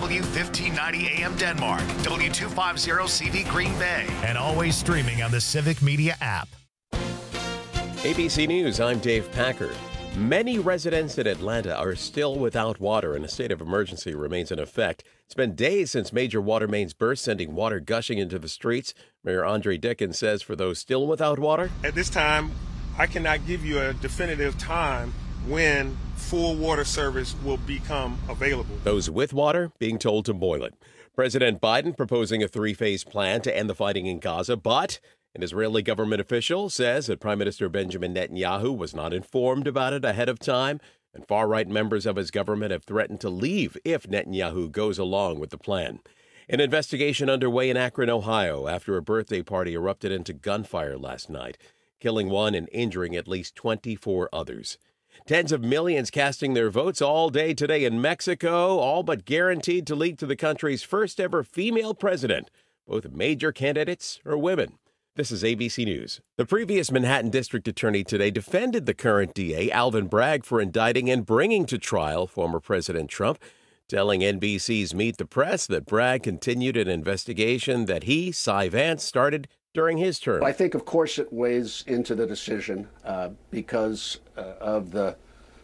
W1590 AM Denmark, W250CV Green Bay, and always streaming on the Civic Media app. ABC News, I'm Dave Packer. Many residents in Atlanta are still without water, and a state of emergency remains in effect. It's been days since major water mains burst, sending water gushing into the streets. Mayor Andre Dickens says for those still without water, at this time, I cannot give you a definitive time when full water service will become available. Those with water being told to boil it. President Biden proposing a three-phase plan to end the fighting in Gaza, but an Israeli government official says that Prime Minister Benjamin Netanyahu was not informed about it ahead of time, and far-right members of his government have threatened to leave if Netanyahu goes along with the plan. An investigation underway in Akron, Ohio, after a birthday party erupted into gunfire last night, killing one and injuring at least 24 others. Tens of millions casting their votes all day today in Mexico, all but guaranteed to lead to the country's first ever female president. Both major candidates are women. This is ABC News. The previous Manhattan District Attorney today defended the current DA, Alvin Bragg, for indicting and bringing to trial former President Trump, telling NBC's Meet the Press that Bragg continued an investigation that he, Cy Vance, started during his term. I think, of course, it weighs into the decision because of the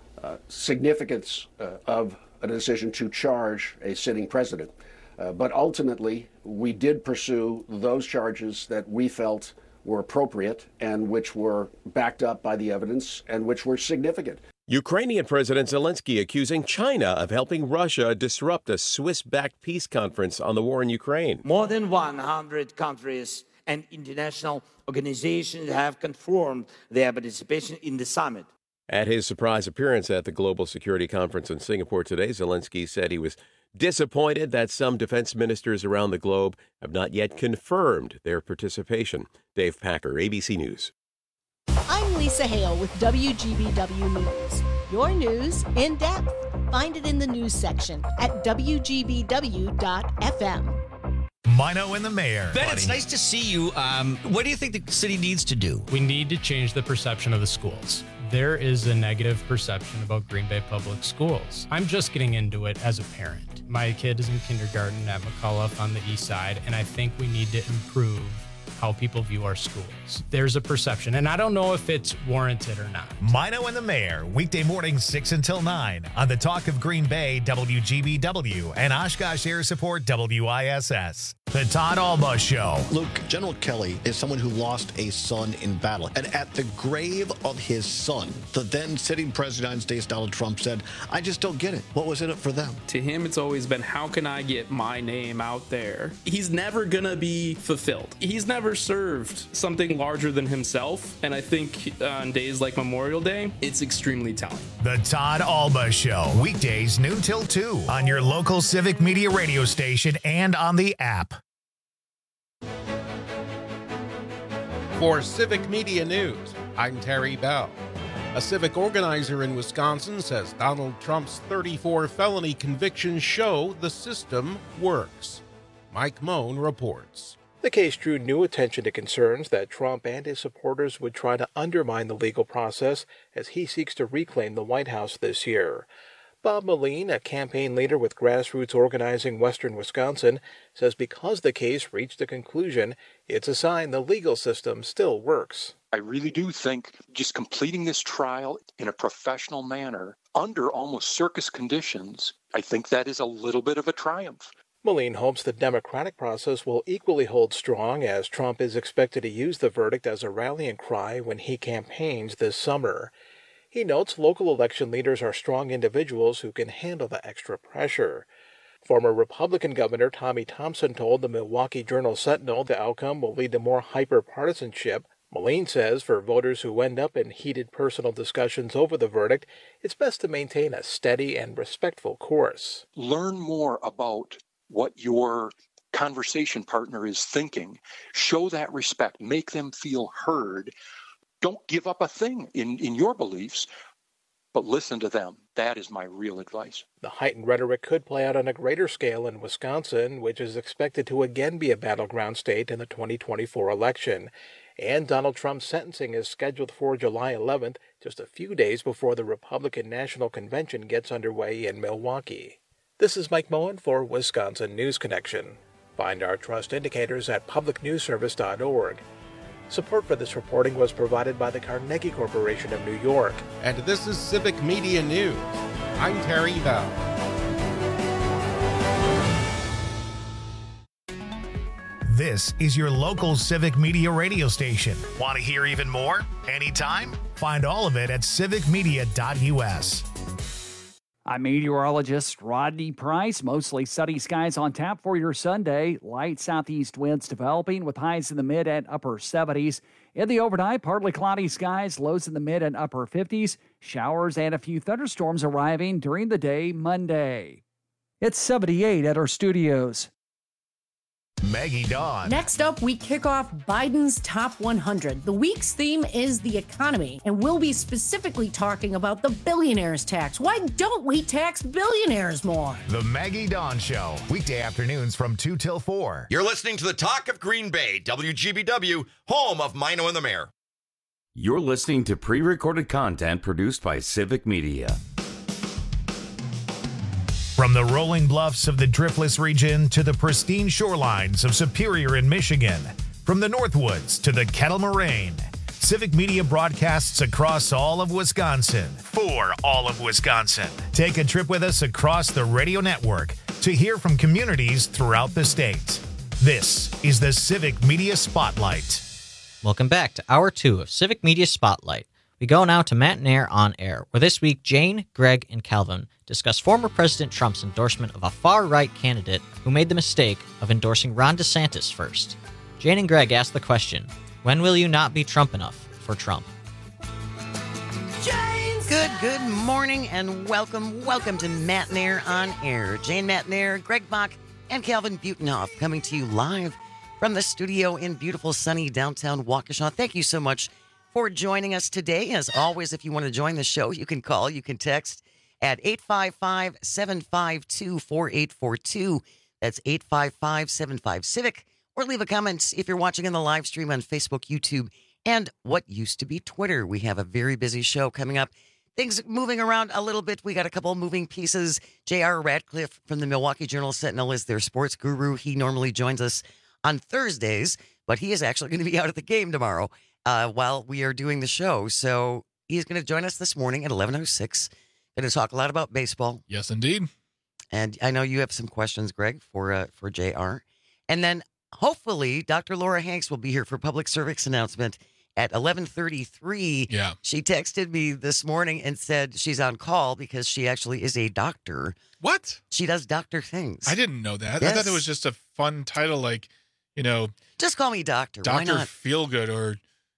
significance of a decision to charge a sitting president. But ultimately, we did pursue those charges that we felt were appropriate and which were backed up by the evidence and which were significant. Ukrainian President Zelensky accusing China of helping Russia disrupt a Swiss-backed peace conference on the war in Ukraine. More than 100 countries and international organizations have confirmed their participation in the summit. At his surprise appearance at the Global Security Conference in Singapore today, Zelensky said he was disappointed that some defense ministers around the globe have not yet confirmed their participation. Dave Packer, ABC News. I'm Lisa Hale with WGBW News. Your news in depth. Find it in the news section at WGBW.FM. Mino and the mayor. Ben, it's nice to see you. What do you think the city needs to do? We need to change the perception of the schools. There is a negative perception about Green Bay Public Schools. I'm just getting into it as a parent. My kid is in kindergarten at McCullough on the east side, and I think we need to improve how people view our schools. There's a perception, and I don't know if it's warranted or not. Mino and the mayor, weekday mornings 6 until 9 on the Talk of Green Bay, WGBW, and Oshkosh Air Support, WISS. The Todd Alba Show. Luke, General Kelly is someone who lost a son in battle. And at the grave of his son, the then sitting president of the United States, Donald Trump, said, I just don't get it. What was in it for them? To him, it's always been, how can I get my name out there? He's never going to be fulfilled. He's never served something larger than himself. And I think on days like Memorial Day, it's extremely telling. The Todd Alba Show. Weekdays noon till 2 on your local Civic Media radio station and on the app. For Civic Media News, I'm Terry Bell. A civic organizer in Wisconsin says Donald Trump's 34 felony convictions show the system works. Mike Moan reports. The case drew new attention to concerns that Trump and his supporters would try to undermine the legal process as he seeks to reclaim the White House this year. Bob Moline, a campaign leader with Grassroots Organizing Western Wisconsin, says because the case reached a conclusion, it's a sign the legal system still works. I really do think just completing this trial in a professional manner under almost circus conditions, I think that is a little bit of a triumph. Moline hopes the democratic process will equally hold strong as Trump is expected to use the verdict as a rallying cry when he campaigns this summer. He notes local election leaders are strong individuals who can handle the extra pressure. Former Republican Governor Tommy Thompson told the Milwaukee Journal-Sentinel the outcome will lead to more hyper-partisanship. Moline says for voters who end up in heated personal discussions over the verdict, it's best to maintain a steady and respectful course. Learn more about what your conversation partner is thinking. Show that respect. Make them feel heard. Don't give up a thing in your beliefs, but listen to them. That is my real advice. The heightened rhetoric could play out on a greater scale in Wisconsin, which is expected to again be a battleground state in the 2024 election. And Donald Trump's sentencing is scheduled for July 11th, just a few days before the Republican National Convention gets underway in Milwaukee. This is Mike Moen for Wisconsin News Connection. Find our trust indicators at publicnewsservice.org. Support for this reporting was provided by the Carnegie Corporation of New York. And this is Civic Media News. I'm Terry Bell. This is your local Civic Media radio station. Want to hear even more? Anytime? Find all of it at civicmedia.us. I'm meteorologist Rodney Price. Mostly sunny skies on tap for your Sunday. Light southeast winds developing with highs in the mid and upper 70s. In the overnight, partly cloudy skies, lows in the mid and upper 50s. Showers and a few thunderstorms arriving during the day Monday. It's 78 at our studios. Maggie Dawn. Next up, we kick off Biden's Top 100. The week's theme is the economy, and we'll be specifically talking about the billionaires tax. Why don't we tax billionaires more? The Maggie Dawn Show, weekday afternoons from 2 till 4. You're listening to the Talk of Green Bay, WGBW, home of Mino and the Mayor. You're listening to pre-recorded content produced by Civic Media. From the rolling bluffs of the Driftless region to the pristine shorelines of Superior in Michigan, from the Northwoods to the Kettle Moraine, Civic Media broadcasts across all of Wisconsin for all of Wisconsin. Take a trip with us across the radio network to hear from communities throughout the state. This is the Civic Media Spotlight. Welcome back to Hour 2 of Civic Media Spotlight. We go now to Matt Nair on Air, where this week Jane, Greg, and Calvin discuss former President Trump's endorsement of a far-right candidate who made the mistake of endorsing Ron DeSantis first. Jane and Greg ask the question, when will you not be Trump enough for Trump? Good morning and welcome to Matt Nair on Air. Jane Matt Nair, Greg Bach, and Calvin Butenhoff coming to you live from the studio in beautiful sunny downtown Waukesha. Thank you so much for joining us today. As always, if you want to join the show, you can call, you can text at 855-752-4842. That's 855-75-CIVIC. Or leave a comment if you're watching in the live stream on Facebook, YouTube, and what used to be Twitter. We have a very busy show coming up. Things moving around a little bit. We got a couple moving pieces. J.R. Radcliffe from the Milwaukee Journal-Sentinel is their sports guru. He normally joins us on Thursdays, but he is actually going to be out at the game tomorrow while we are doing the show. So he's going to join us this morning at 11:06. Going to talk a lot about baseball. Yes, indeed. And I know you have some questions, Greg, for JR. And then hopefully Dr. Laura Hanks will be here for public service announcement at 11:33. Yeah. She texted me this morning and said she's on call because she actually is a doctor. What? She does doctor things. I didn't know that. Yes. I thought it was just a fun title, like, just call me doctor. Why Dr. not? Feelgood or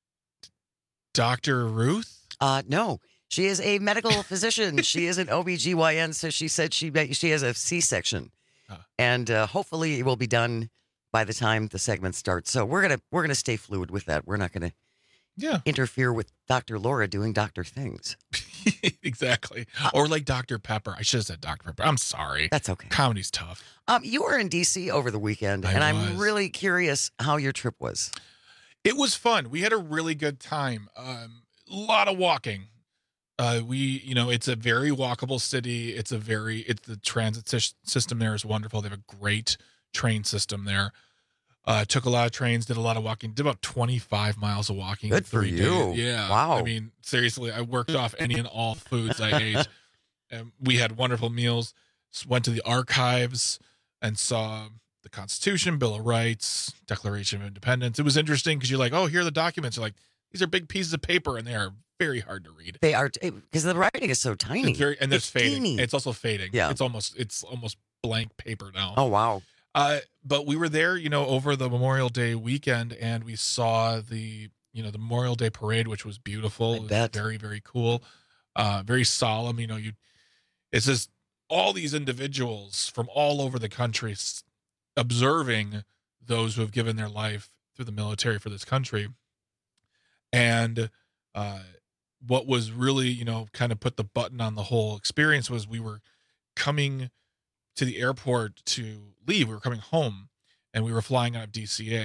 Dr. Ruth? No. She is a medical physician. She is an OBGYN, so she said she has a C-section. And hopefully it will be done by the time the segment starts. So we're gonna stay fluid with that. We're not gonna interfere with Dr. Laura doing doctor things. Exactly. Or like Dr. Pepper. I should have said Dr. Pepper. I'm sorry. That's okay. Comedy's tough. You were in D.C. over the weekend, and I'm really curious how your trip was. It was fun. We had a really good time. A lot of walking. It's a very walkable city. It's the transit system there is wonderful. They have a great train system there. Took a lot of trains, did a lot of walking, did about 25 miles of walking. Good for you. Yeah. Wow. I mean, seriously, I worked off any and all foods I ate. And we had wonderful meals. Went to the archives and saw the Constitution, Bill of Rights, Declaration of Independence. It was interesting because you're like, oh, here are the documents. You're like, these are big pieces of paper and they are very hard to read. They are, because the writing is so tiny. It's fading. teeny. It's also fading. Yeah. It's almost blank paper now. Oh, wow. But we were there, over the Memorial Day weekend, and we saw the Memorial Day parade, which was beautiful. It was very, very cool. Very solemn. It's just all these individuals from all over the country observing those who have given their life through the military for this country. And what was really, kind of put the button on the whole experience was we were coming to the airport to leave. We were coming home, and we were flying out of DCA.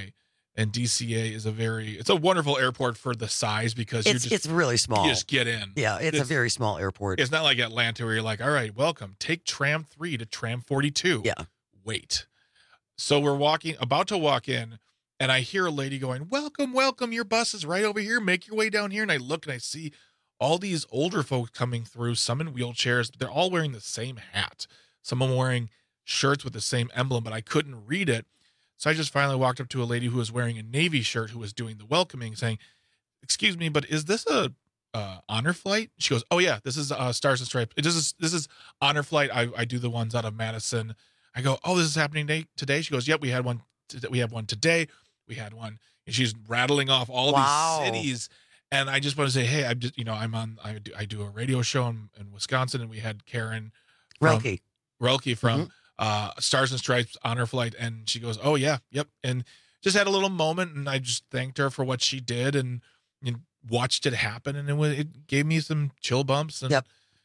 And DCA is it's a wonderful airport for the size because it's really small. You just get in. Yeah, it's a very small airport. It's not like Atlanta where you're like, all right, welcome. Take tram 3 to tram 42. Yeah. Wait. So we're about to walk in, and I hear a lady going, welcome, welcome. Your bus is right over here. Make your way down here. And I look and I see all these older folks coming through, some in wheelchairs, but they're all wearing the same hat. Some of them wearing shirts with the same emblem, but I couldn't read it. So I just finally walked up to a lady who was wearing a Navy shirt who was doing the welcoming, saying, excuse me, but is this a honor flight? She goes, oh yeah, this is Stars and Stripes. This is honor flight. I do the ones out of Madison. I go, oh, this is happening today? She goes, yep, we had one. We have one today. We had one. And she's rattling off all these cities. And I just want to say, hey, I'm just, I do a radio show in Wisconsin, and we had Karen Relke from Stars and Stripes honor flight, and she goes, oh yeah, yep, and just had a little moment, and I just thanked her for what she did, and watched it happen, and it gave me some chill bumps. And yep.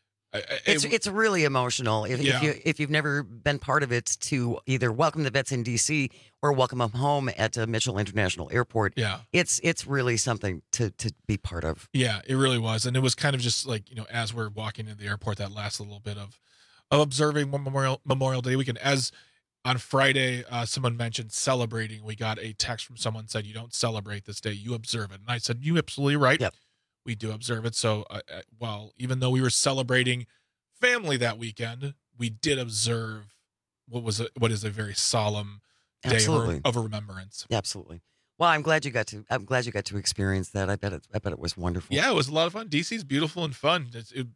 It's really emotional if you've never been part of it, to either welcome the vets in DC or welcome them home at Mitchell International Airport. Yeah, it's really something to be part of. Yeah, it really was, and it was kind of just like, as we're walking into the airport, that last little bit of observing Memorial Day weekend. As on Friday, someone mentioned celebrating. We got a text from someone said, you don't celebrate this day, you observe it. And I said, you're absolutely right. Yep. We do observe it. So, even though we were celebrating family that weekend, we did observe what is a very solemn day of remembrance. Absolutely. Well, I'm glad you got to experience that. I bet it was wonderful. Yeah, it was a lot of fun. DC's beautiful and fun.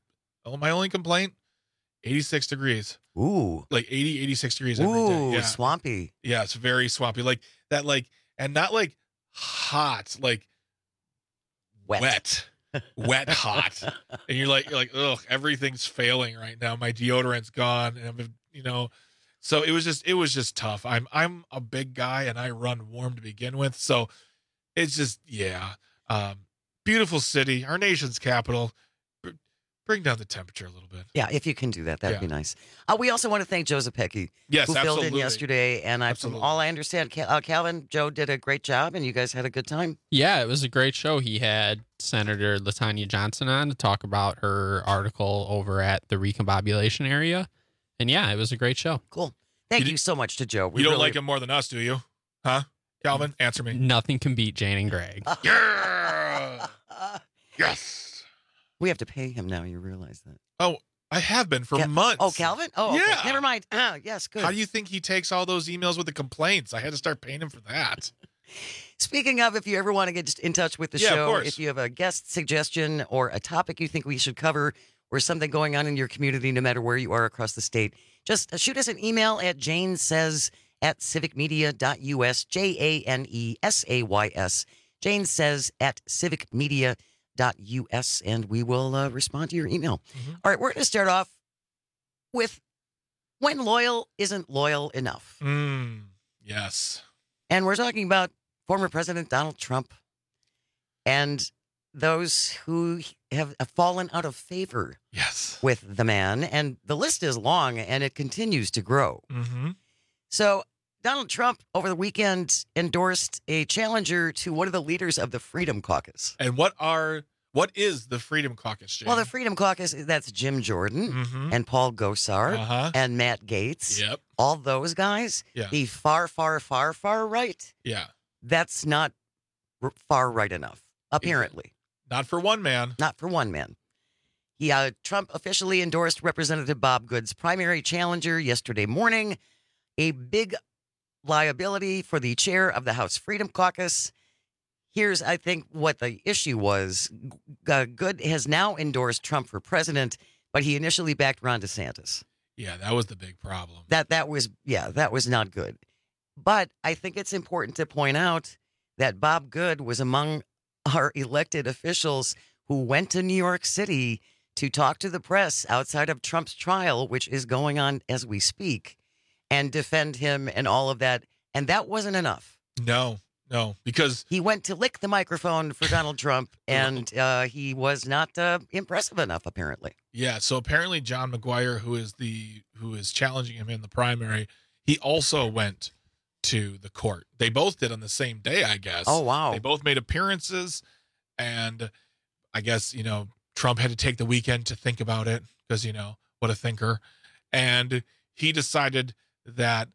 My only complaint, 86 degrees. Ooh. Like 86 degrees every day. Yeah. Swampy. Yeah, it's very swampy. Like that, and not like hot, like wet. Wet hot. And you're like, ugh, everything's failing right now. My deodorant's gone. And so it was just tough. I'm a big guy and I run warm to begin with. So it's just, beautiful city, our nation's capital. Bring down the temperature a little bit. Yeah, if you can do that, that'd be nice. We also want to thank Joe Zepecki, who filled in yesterday. And from all I understand, Calvin, Joe did a great job, and you guys had a good time. Yeah, it was a great show. He had Senator LaTanya Johnson on to talk about her article over at the recombobulation area. And yeah, it was a great show. Cool. Thank you so much to Joe. You don't like him more than us, do you? Huh? Calvin, answer me. Nothing can beat Jane and Greg. Yeah! Yes! We have to pay him now. You realize that? Oh, I have been for months. Oh, Calvin? Oh, okay. Yeah. Never mind. Yes, good. How do you think he takes all those emails with the complaints? I had to start paying him for that. Speaking of, if you ever want to get in touch with the show, if you have a guest suggestion or a topic you think we should cover or something going on in your community, no matter where you are across the state, just shoot us an email at janesays@civicmedia.us, JANESAYS, janesays@civicmedia.us, and we will respond to your email. Mm-hmm. All right, we're going to start off with when loyal isn't loyal enough. Yes. And we're talking about former President Donald Trump and those who have fallen out of favor with the man. And the list is long, and it continues to grow. Mm-hmm. So Donald Trump over the weekend endorsed a challenger to one of the leaders of the Freedom Caucus. And what is the Freedom Caucus, Jim? Well, the Freedom Caucus, that's Jim Jordan and Paul Gosar and Matt Gaetz. Yep. All those guys. Yeah. The far, far, far, far right. Yeah. That's not far right enough, apparently. Not for one man. Not for one man. Trump officially endorsed Representative Bob Good's primary challenger yesterday morning, a big liability for the chair of the House Freedom Caucus. Here's, I think, what the issue was. Good has now endorsed Trump for president, but he initially backed Ron DeSantis. Yeah, that was the big problem. That was not good. But I think it's important to point out that Bob Good was among our elected officials who went to New York City to talk to the press outside of Trump's trial, which is going on as we speak, and defend him and all of that. And that wasn't enough. No, because he went to lick the microphone for Donald Trump, and he was not impressive enough, apparently. Yeah. So apparently John McGuire, who is challenging him in the primary, he also went to the court. They both did on the same day, I guess. Oh, wow. They both made appearances, and I guess, Trump had to take the weekend to think about it because, what a thinker. And he decided that,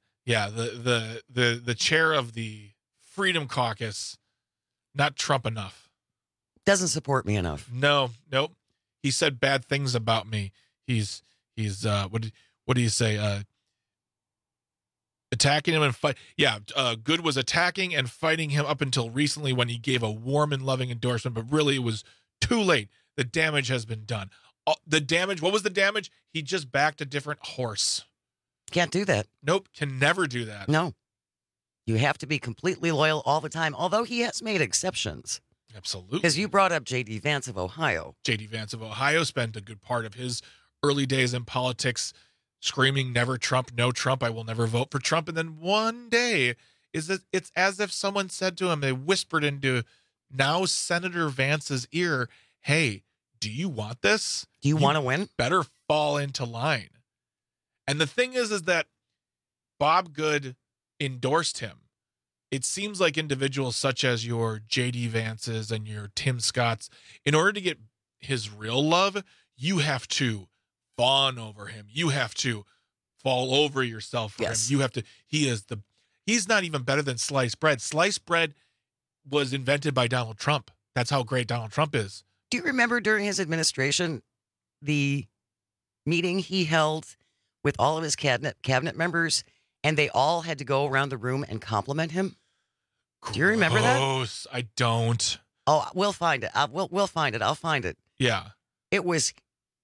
the chair of the Freedom Caucus, not Trump enough. Doesn't support me enough. Nope. He said bad things about me. He's what do you say? Attacking him and fight. Yeah, Good was attacking and fighting him up until recently when he gave a warm and loving endorsement, but really it was too late. The damage has been done. The damage, what was the damage? He just backed a different horse. Can't do that. Nope, can never do that. No. You have to be completely loyal all the time, although he has made exceptions. Absolutely. Because you brought up J.D. Vance of Ohio. J.D. Vance of Ohio spent a good part of his early days in politics screaming, never Trump, no Trump, I will never vote for Trump. And then one day, it's as if someone said to him, they whispered into now Senator Vance's ear, hey, do you want this? Do you want to win? Better fall into line. And the thing is that Bob Good endorsed him. It seems like individuals such as your J.D. Vances and your Tim Scotts, in order to get his real love, you have to fawn over him. You have to fall over yourself for him. You have to, he's not even better than sliced bread. Sliced bread was invented by Donald Trump. That's how great Donald Trump is. Do you remember during his administration, the meeting he held with all of his cabinet members, and they all had to go around the room and compliment him? Do you remember that? Gross. I don't. Oh, we'll find it. We'll find it. I'll find it. Yeah. It was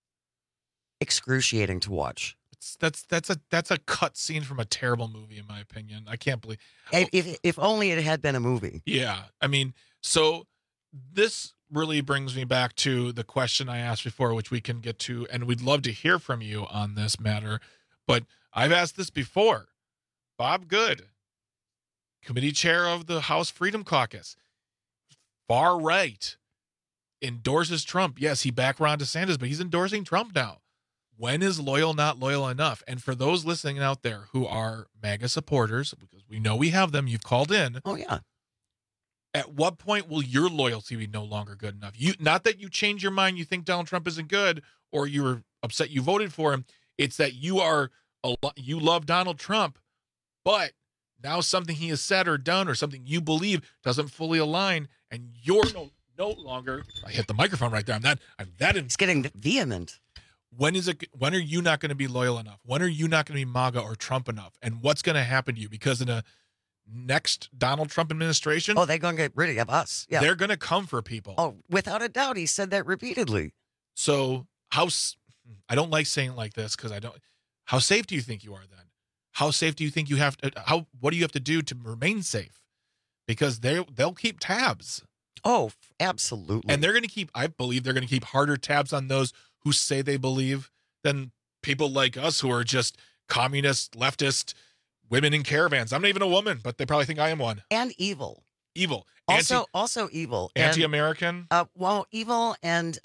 excruciating to watch. That's a cut scene from a terrible movie, in my opinion. I can't believe. If only it had been a movie. Yeah. I mean, so this really brings me back to the question I asked before, which we can get to, and we'd love to hear from you on this matter. But I've asked this before. Bob Good, committee chair of the House Freedom Caucus, far right, endorses Trump. Yes, he backed Ron DeSantis, but he's endorsing Trump now. When is loyal not loyal enough? And for those listening out there who are MAGA supporters, because we know we have them, you've called in. Oh, yeah. At what point will your loyalty be no longer good enough? Not that you change your mind, you think Donald Trump isn't good, or you were upset you voted for him. It's that you love Donald Trump, but now something he has said or done or something you believe doesn't fully align, and you're no longer. I hit the microphone right there. I'm that. It's getting vehement. When are you not going to be loyal enough? When are you not going to be MAGA or Trump enough? And what's going to happen to you? Because in a next Donald Trump administration, they're going to get rid of us. Yeah, they're going to come for people. Oh, without a doubt, he said that repeatedly. So I don't like saying it like this because I don't. How safe do you think you are then? How safe do you think you have to? What do you have to do to remain safe? Because they'll keep tabs. Oh, absolutely. And I believe they're going to keep harder tabs on those who say they believe than people like us who are just communist, leftist, women in caravans. I'm not even a woman, but they probably think I am one. And evil. Evil. Also evil. Anti-American. Evil. And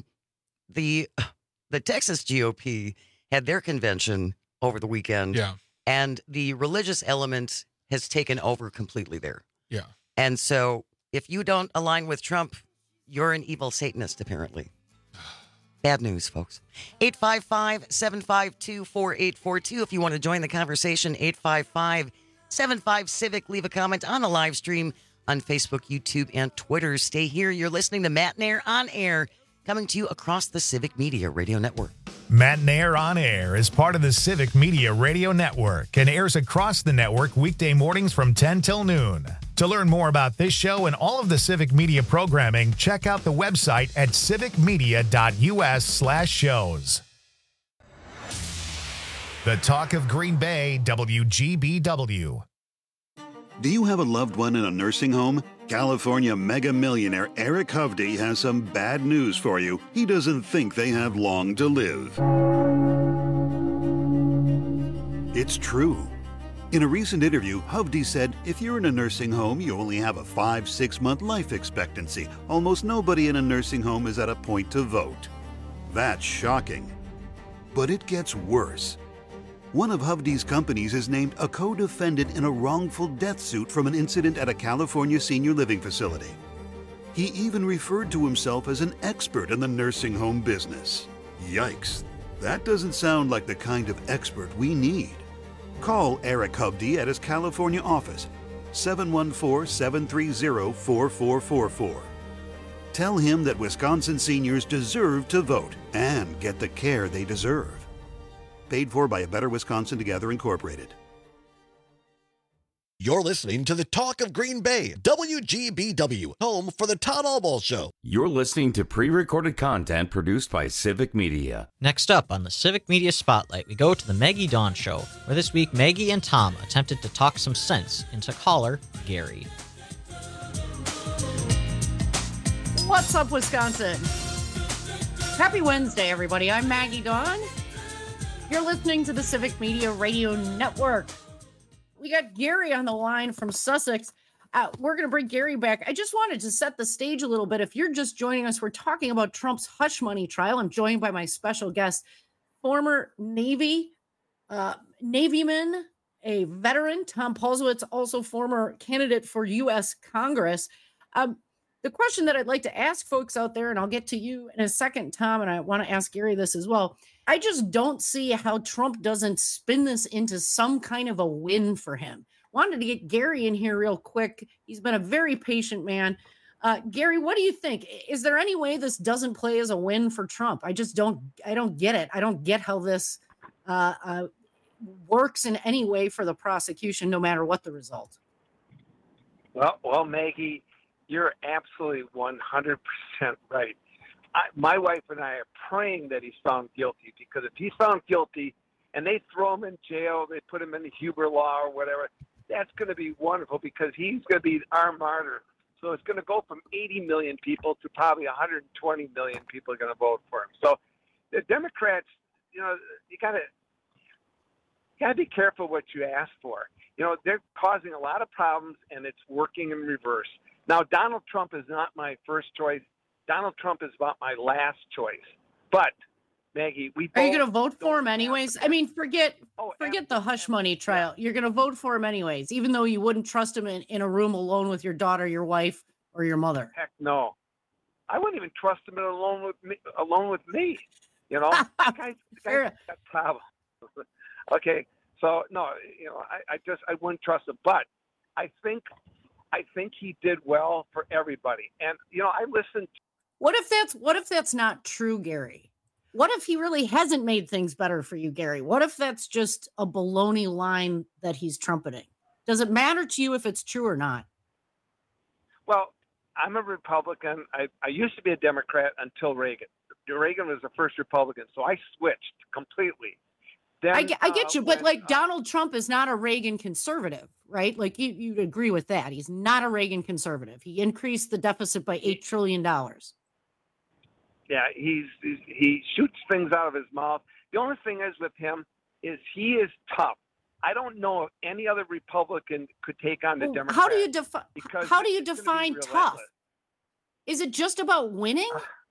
the Texas GOP had their convention over the weekend. Yeah. And the religious element has taken over completely there. Yeah. And so if you don't align with Trump, you're an evil Satanist, apparently. Bad news, folks. 855-752-4842. If you want to join the conversation, 855-75-CIVIC. Leave a comment on the live stream on Facebook, YouTube, and Twitter. Stay here. You're listening to Matt Nair on Air, coming to you across the Civic Media Radio Network. Matt Nair on Air is part of the Civic Media Radio Network and airs across the network weekday mornings from 10 till noon. To learn more about this show and all of the Civic Media programming, check out the website at civicmedia.us/shows. The Talk of Green Bay, WGBW. Do you have a loved one in a nursing home? California mega millionaire Eric Hovde has some bad news for you. He doesn't think they have long to live. It's true. In a recent interview, Hovde said, if you're in a nursing home, you only have a 5-6 month life expectancy. Almost nobody in a nursing home is at a point to vote. That's shocking. But it gets worse. One of Hovde's companies is named a co-defendant in a wrongful death suit from an incident at a California senior living facility. He even referred to himself as an expert in the nursing home business. Yikes, that doesn't sound like the kind of expert we need. Call Eric Hovde at his California office, 714-730-4444. Tell him that Wisconsin seniors deserve to vote and get the care they deserve. Paid for by A Better Wisconsin Together, Incorporated. You're listening to the Talk of Green Bay, WGBW, home for the Todd Albaugh Show. You're listening to pre-recorded content produced by Civic Media. Next up on the Civic Media Spotlight, we go to the Maggie Dawn Show, where this week Maggie and Tom attempted to talk some sense into caller Gary. What's up, Wisconsin? Happy Wednesday, everybody. I'm Maggie Dawn. You're listening to the Civic Media Radio Network. We got Gary on the line from Sussex. We're going to bring Gary back. I just wanted to set the stage a little bit. If you're just joining us, we're talking about Trump's hush money trial. I'm joined by my special guest, former Navyman, a veteran, Tom Paulsowitz, also former candidate for U.S. Congress. The question that I'd like to ask folks out there, and I'll get to you in a second, Tom, and I want to ask Gary this as well. I just don't see how Trump doesn't spin this into some kind of a win for him. Wanted to get Gary in here real quick. He's been a very patient man. Gary, what do you think? Is there any way this doesn't play as a win for Trump? I don't get it. I don't get how this works in any way for the prosecution, no matter what the result. Well, Maggie, you're absolutely 100% right. My wife and I are praying that he's found guilty, because if he's found guilty and they throw him in jail, they put him in the Huber Law or whatever, that's going to be wonderful, because he's going to be our martyr. So it's going to go from 80 million people to probably 120 million people are going to vote for him. So the Democrats, you got to be careful what you ask for. They're causing a lot of problems, and it's working in reverse. Now, Donald Trump is not my first choice. Donald Trump is about my last choice. But, Maggie, are you going to vote for him anyways? I mean, forget the hush money trial. You're going to vote for him anyways, even though you wouldn't trust him in a room alone with your daughter, your wife, or your mother. Heck no. I wouldn't even trust him alone with me. The guy's got problems. Okay. So, no, I wouldn't trust him. But I think he did well for everybody. And, I listened. What if that's not true, Gary? What if he really hasn't made things better for you, Gary? What if that's just a baloney line that he's trumpeting? Does it matter to you if it's true or not? Well, I'm a Republican. I used to be a Democrat until Reagan. Reagan was the first Republican, so I switched completely. Then, I get you, but Donald Trump is not a Reagan conservative, right? Like you'd agree with that. He's not a Reagan conservative. He increased the deficit by $8 trillion. Yeah, he shoots things out of his mouth. The only thing is with him is he is tough. I don't know if any other Republican could take on the Democrats. How do you define tough? Is it just about winning?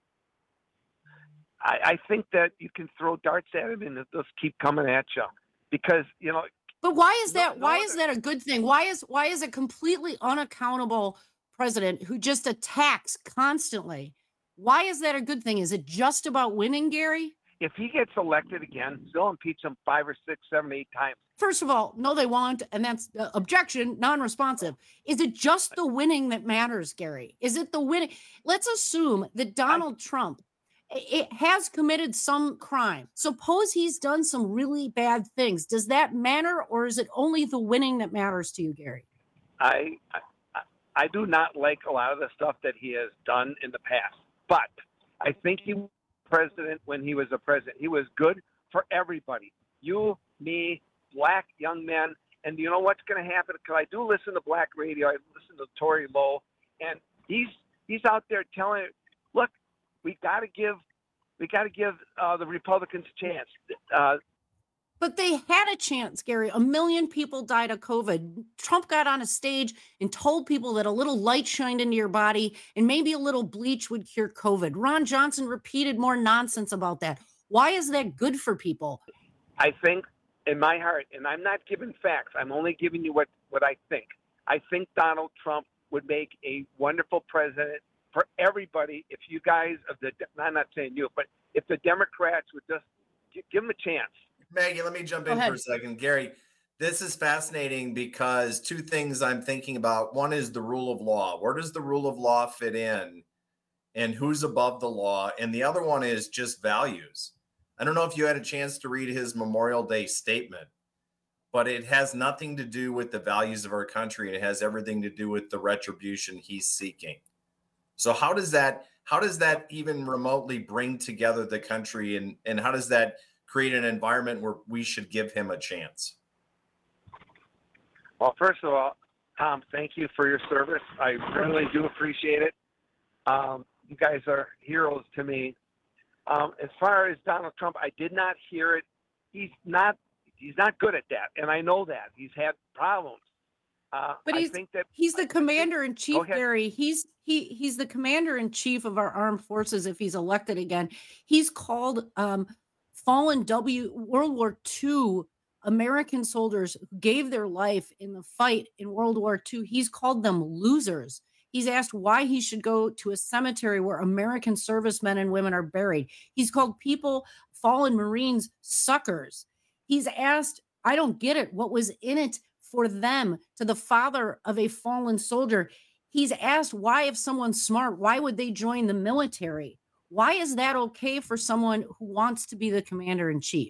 I think that you can throw darts at him and they'll keep coming at you, because But why is that? Why is that a good thing? Why is a completely unaccountable president who just attacks constantly? Why is that a good thing? Is it just about winning, Gary? If he gets elected again, they'll impeach him 5 or 6, 7, 8 times. First of all, no, they won't, and that's objection, non-responsive. Is it just the winning that matters, Gary? Is it the winning? Let's assume that Donald Trump has committed some crime. Suppose he's done some really bad things. Does that matter, or is it only the winning that matters to you, Gary? I do not like a lot of the stuff that he has done in the past, but I think he was president when he was a president. He was good for everybody. You, me, black young men. And you know what's going to happen? Because I do listen to black radio. I listen to Tory Lowe, and he's out there telling, look, we got to give the Republicans a chance. But they had a chance, Gary. 1 million people died of COVID. Trump got on a stage and told people that a little light shined into your body and maybe a little bleach would cure COVID. Ron Johnson repeated more nonsense about that. Why is that good for people? I think in my heart, and I'm not giving facts, I'm only giving you what I think. I think Donald Trump would make a wonderful president for everybody if you guys, I'm not saying you, but if the Democrats would just give him a chance. Maggie, let me jump in for a second. Gary, this is fascinating because two things I'm thinking about. One is the rule of law. Where does the rule of law fit in? And who's above the law? And the other one is just values. I don't know if you had a chance to read his Memorial Day statement, but it has nothing to do with the values of our country. It has everything to do with the retribution he's seeking. So how does that even remotely bring together the country, and how does that create an environment where we should give him a chance? Well, first of all, Tom, thank you for your service. I really do appreciate it. You guys are heroes to me. As far as Donald Trump, I did not hear it. He's not good at that, and I know that. He's had problems. But he's the commander-in-chief, Gary. He's the commander-in-chief of our armed forces if he's elected again. He's called fallen World War II American soldiers who gave their life in the fight in World War II. He's called them losers. He's asked why he should go to a cemetery where American servicemen and women are buried. He's called fallen Marines, suckers. He's asked, I don't get it, what was in it for them, to the father of a fallen soldier. He's asked why, if someone's smart, why would they join the military? Why is that okay for someone who wants to be the commander-in-chief?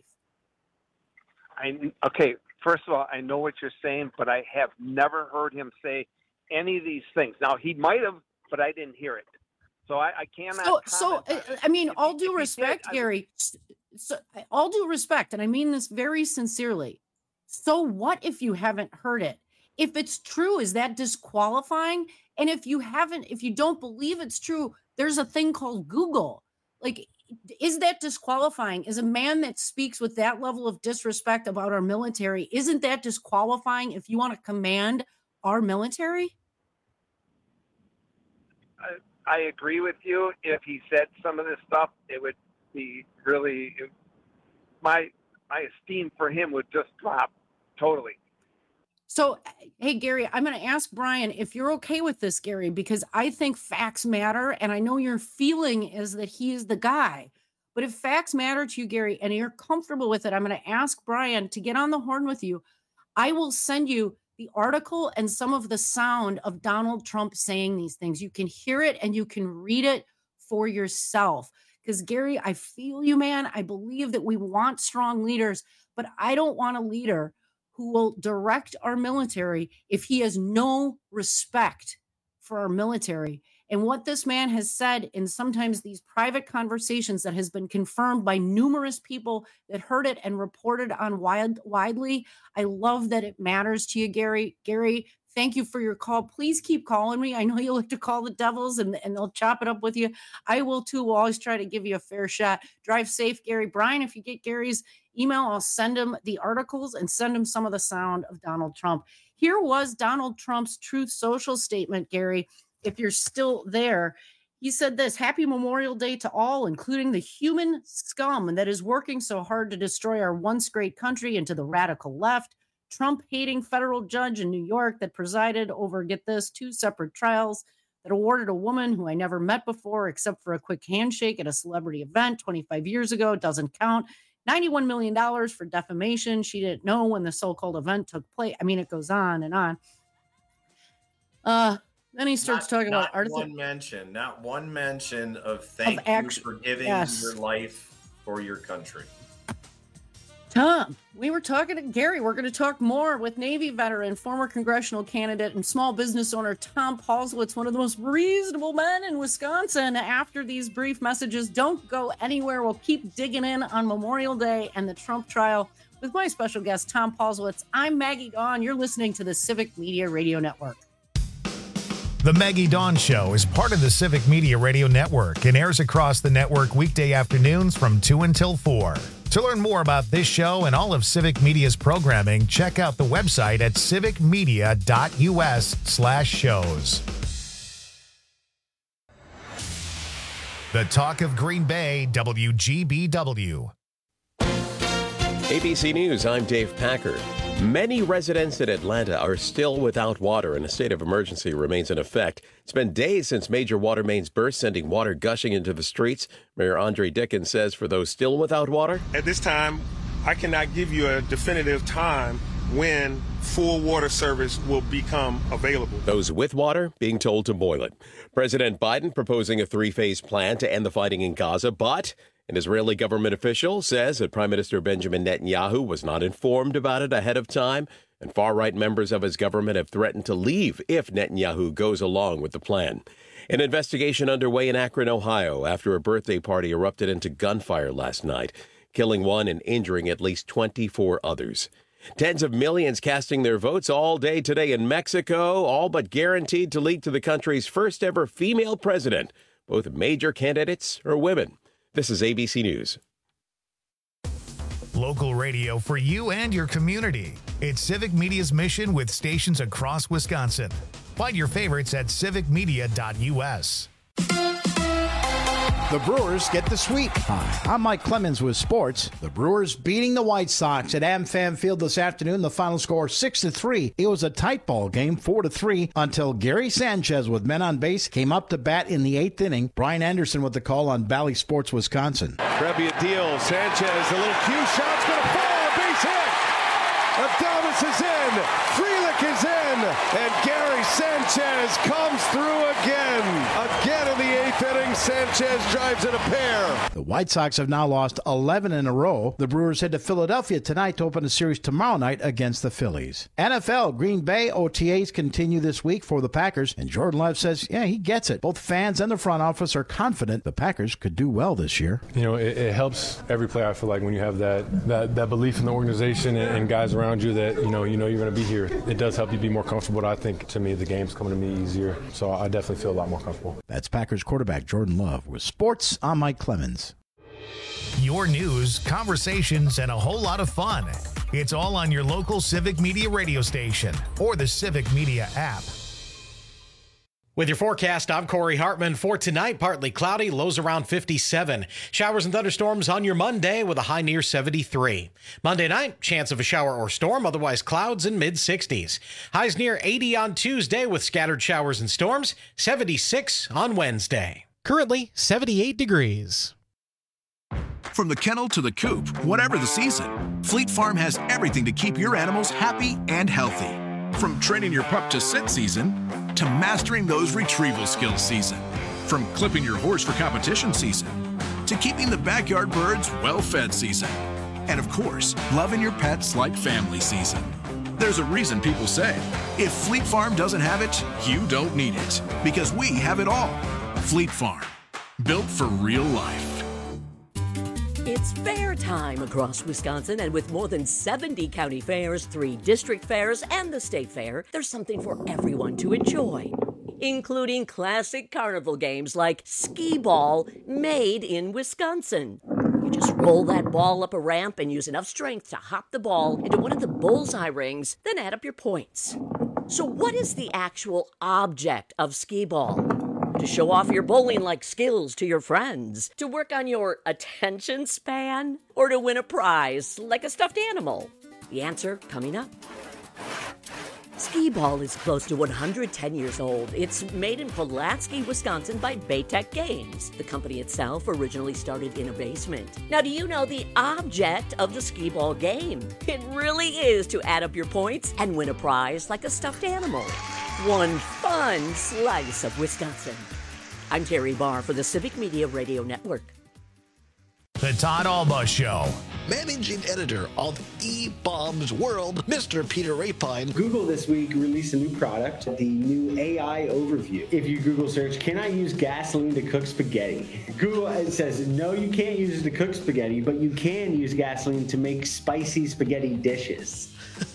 Okay, first of all, I know what you're saying, but I have never heard him say any of these things. Now, he might have, but I didn't hear it. So I cannot. I mean, all due respect, Gary, all due respect, and I mean this very sincerely. So what if you haven't heard it? If it's true, is that disqualifying? And if you don't believe it's true, there's a thing called Google. Like, is that disqualifying? Is a man that speaks with that level of disrespect about our military, isn't that disqualifying if you want to command our military? I agree with you. If he said some of this stuff, it would be really, my esteem for him would just drop totally. So, hey, Gary, I'm going to ask Brian if you're okay with this, Gary, because I think facts matter. And I know your feeling is that he is the guy. But if facts matter to you, Gary, and you're comfortable with it, I'm going to ask Brian to get on the horn with you. I will send you the article and some of the sound of Donald Trump saying these things. You can hear it and you can read it for yourself. Because, Gary, I feel you, man. I believe that we want strong leaders, but I don't want a leader who will direct our military if he has no respect for our military. And what this man has said in sometimes these private conversations that has been confirmed by numerous people that heard it and reported on widely, I love that it matters to you, Gary. Gary, thank you for your call. Please keep calling me. I know you like to call the Devils and they'll chop it up with you. I will too. We'll always try to give you a fair shot. Drive safe, Gary. Brian, if you get Gary's email, I'll send him the articles and send him some of the sound of Donald Trump. Here was Donald Trump's Truth Social statement, Gary. If you're still there, he said this: Happy Memorial Day to all, including the human scum that is working so hard to destroy our once great country, and to the radical left, Trump-hating federal judge in New York that presided over, get this, 2 separate trials that awarded a woman who I never met before except for a quick handshake at a celebrity event 25 years ago, doesn't count, $91 million for defamation. She didn't know when the so-called event took place. I mean, it goes on and on. Then he starts talking about not one mention of thank you for giving your life for your country. Tom, we were talking to Gary. We're going to talk more with Navy veteran, former congressional candidate, and small business owner Tom Paulsowitz, one of the most reasonable men in Wisconsin. After these brief messages, don't go anywhere. We'll keep digging in on Memorial Day and the Trump trial with my special guest, Tom Paulsowitz. I'm Maggie Dawn. You're listening to the Civic Media Radio Network. The Maggie Dawn Show is part of the Civic Media Radio Network and airs across the network weekday afternoons from 2 until 4. To learn more about this show and all of Civic Media's programming, check out the website at civicmedia.us/shows. The talk of Green Bay, WGBW. ABC News, I'm Dave Packard. Many residents in Atlanta are still without water, and a state of emergency remains in effect. It's been days since major water mains burst, sending water gushing into the streets. Mayor Andre Dickens says for those still without water, at this time, I cannot give you a definitive time when full water service will become available. Those with water being told to boil it. President Biden proposing a three-phase plan to end the fighting in Gaza, but an Israeli government official says that Prime Minister Benjamin Netanyahu was not informed about it ahead of time, and far-right members of his government have threatened to leave if Netanyahu goes along with the plan. An investigation underway in Akron, Ohio, after a birthday party erupted into gunfire last night, killing one and injuring at least 24 others. Tens of millions casting their votes all day today in Mexico, all but guaranteed to lead to the country's first ever female president. Both major candidates are women. This is ABC News. Local radio for you and your community. It's Civic Media's mission with stations across Wisconsin. Find your favorites at civicmedia.us. The Brewers get the sweep. Hi, I'm Mike Clemens with sports. The Brewers beating the White Sox at AmFam Field this afternoon. The final score 6-3. It was a tight ball game, 4-3, until Gary Sanchez with men on base came up to bat in the 8th inning. Brian Anderson with the call on Valley Sports Wisconsin. Trebbia deal. Sanchez, a little cue shot's going to fall. A base hit. Adames is in. Frelick is in. And Gary Sanchez comes through again. Again in the 8th inning, Sanchez drives in a pair. The White Sox have now lost 11 in a row. The Brewers head to Philadelphia tonight to open a series tomorrow night against the Phillies. NFL, Green Bay OTAs continue this week for the Packers, and Jordan Love says, yeah, he gets it. Both fans and the front office are confident the Packers could do well this year. You know, it helps every player, I feel like, when you have that belief in the organization and guys around you that, you know you're going to be here. It does help you be more comfortable. I think, to me, the game's coming to me easier, so I definitely feel a lot more comfortable. That's Packers quarterback Jordan Love. With sports, I'm Mike Clemens. Your news, conversations, and a whole lot of fun. It's all on your local Civic Media radio station or the Civic Media app. With your forecast, I'm Corey Hartman. For tonight, partly cloudy, lows around 57. Showers and thunderstorms on your Monday with a high near 73. Monday night, chance of a shower or storm, otherwise clouds in mid-60s. Highs near 80 on Tuesday with scattered showers and storms, 76 on Wednesday. Currently, 78 degrees. From the kennel to the coop, whatever the season, Fleet Farm has everything to keep your animals happy and healthy. From training your pup to sit season to mastering those retrieval skills season. From clipping your horse for competition season to keeping the backyard birds well-fed season. And of course, loving your pets like family season. There's a reason people say, if Fleet Farm doesn't have it, you don't need it. Because we have it all. Fleet Farm. Built for real life. It's fair time across Wisconsin, and with more than 70 county fairs, 3 district fairs, and the state fair, there's something for everyone to enjoy, including classic carnival games like skee ball, made in Wisconsin. You just roll that ball up a ramp and use enough strength to hop the ball into one of the bullseye rings, then add up your points. So what is the actual object of skee ball? To show off your bowling-like skills to your friends? To work on your attention span? Or to win a prize like a stuffed animal? The answer coming up. Skee ball is close to 110 years old. It's made in Pulaski, Wisconsin by Baytech Games. The company itself originally started in a basement. Now, do you know the object of the skee ball game? It really is to add up your points and win a prize like a stuffed animal. One fun slice of Wisconsin. I'm Terry Barr for the Civic Media Radio Network. The Todd Alba Show. Managing editor of eBaum's World, Mr. Peter Rapine. Google this week released a new product, the new AI Overview. If you Google search, can I use gasoline to cook spaghetti? Google says, no, you can't use it to cook spaghetti, but you can use gasoline to make spicy spaghetti dishes.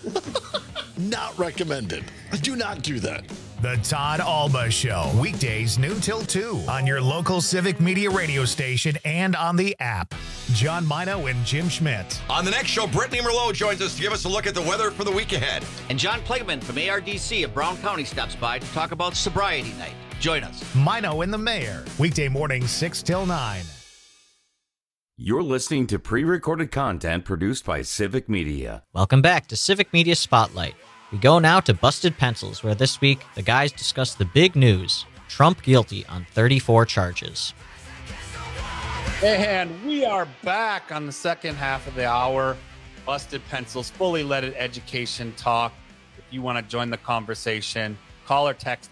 Not recommended. Do not do that. The Todd Alba Show. Weekdays noon till 2 on your local Civic Media radio station and on the app. John Mino and Jim Schmidt. On the next show, Brittany Merlot joins us to give us a look at the weather for the week ahead. And John Plegman from ARDC of Brown County stops by to talk about sobriety night. Join us. Mino and the Mayor. Weekday morning 6 till 9. You're listening to pre-recorded content produced by Civic Media. Welcome back to Civic Media Spotlight. We go now to Busted Pencils, where this week the guys discuss the big news: Trump guilty on 34 charges. And we are back on the second half of the hour. Busted Pencils, fully leaded education talk. If you want to join the conversation, call or text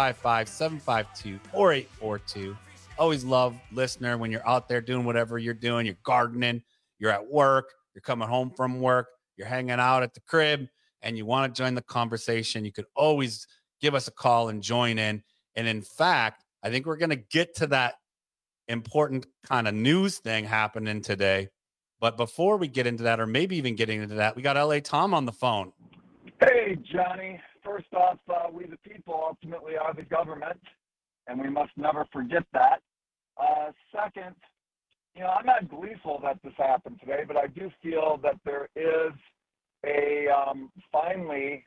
855-752-4842. Always love listener when you're out there doing whatever you're doing. You're gardening, you're at work, you're coming home from work, you're hanging out at the crib, and you want to join the conversation. You could always give us a call and join in. And in fact, I think we're going to get to that important kind of news thing happening today. But before we get into that, or maybe even getting into that, we got LA Tom on the phone. Hey, Johnny. First off, we the people ultimately are the government, and we must never forget that. Second, I'm not gleeful that this happened today, but I do feel that there is a finally,